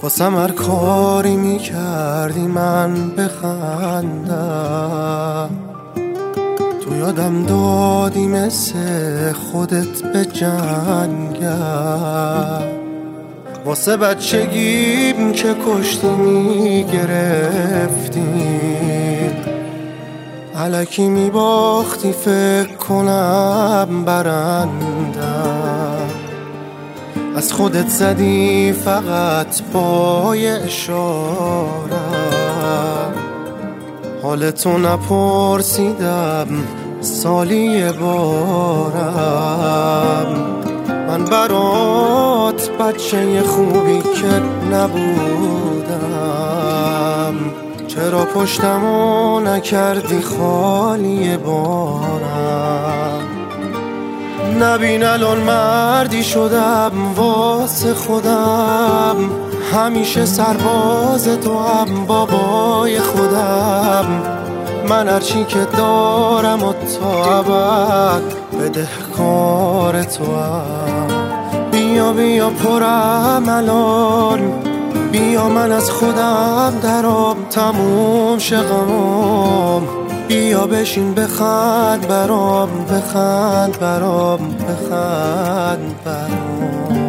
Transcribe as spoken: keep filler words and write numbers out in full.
واسم هر کاری میکردی من بخندم، تو یادم دادی مثل خودت به جنگم. واسه بچگیم که کشتی میگرفتی، الکی میباختی فکر کنم برندم. از خودت زدی فقط با یه اشارم، حالتو نپرسیدم سالی یه بارم. من برات بچه خوبی که نبودم، چرا پشتمو نکردی خالی بارم؟ نبین الان مردی شدم واسه خودم، همیشه سرباز تو هم بابای خودم. من هرچی که دارم و تا ابد بدهکار تو هم. بیا بیا پرم الان، بیا من از خودم درام، تموم شغمم. بیا بشین بخند برام، بخند برام، بخند برام.